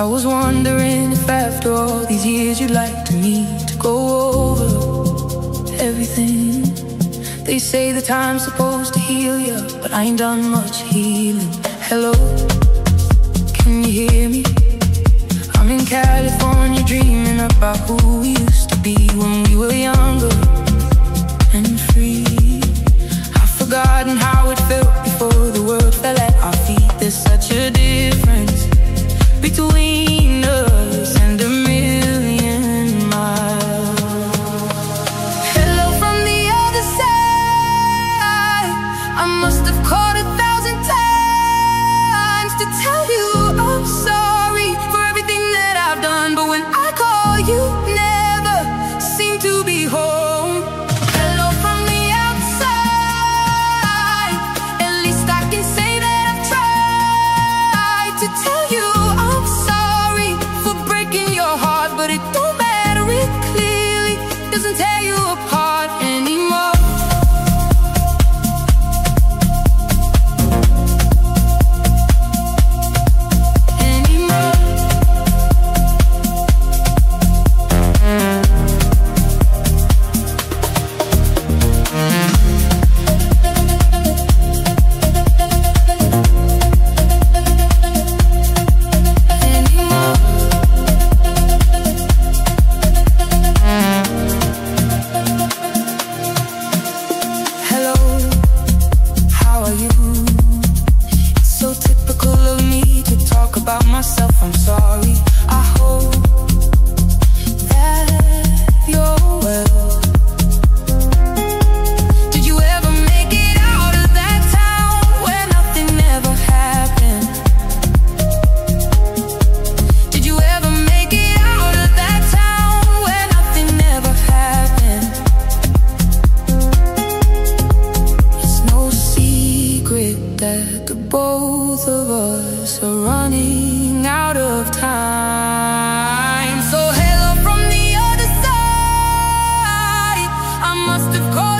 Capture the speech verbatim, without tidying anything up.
I was wondering if after all these years you'd like to me to go over everything. They say the time's supposed to heal you, but I ain't done much healing. Hello, can you hear me? I'm in California dreaming about who we used to be when we were younger and free. I've forgotten how it felt before the world fell at our feet. There's such a difference between us and a million miles. Hello from the other side. I must have called a thousand times to tell you I'm sorry for everything that I've done, but when I call you never seem to be home. Hello from the outside. At least I can say that I've tried to tell you I'm sorry for breaking your heart, but it don't matter, it clearly doesn't tear you apart anymore. Anymore. Hello, how are you? It's so typical of me to talk about myself, I'm sorry. I hope that you're well. Did you ever make it out of that town where nothing ever happened? Did you ever make it out of that town where nothing ever happened? It's no secret that the both of us are running out of time. So hello from the other side. I must have called